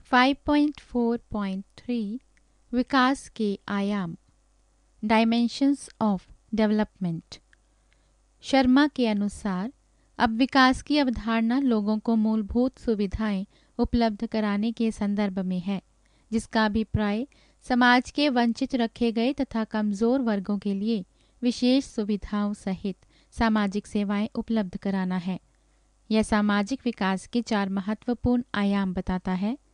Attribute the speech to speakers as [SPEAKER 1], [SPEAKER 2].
[SPEAKER 1] 5.4.3 विकास के आयाम, dimensions of development. Sharma के अनुसार अब विकास की अवधारणा लोगों को मूलभूत सुविधाएं उपलब्ध कराने के संदर्भ में है, जिसका अभिप्राय समाज के वंचित रखे गए तथा कमजोर वर्गों के लिए विशेष सुविधाओं सहित सामाजिक सेवाएं उपलब्ध कराना है। यह सामाजिक विकास के 4 महत्वपूर्ण आयाम बताता है।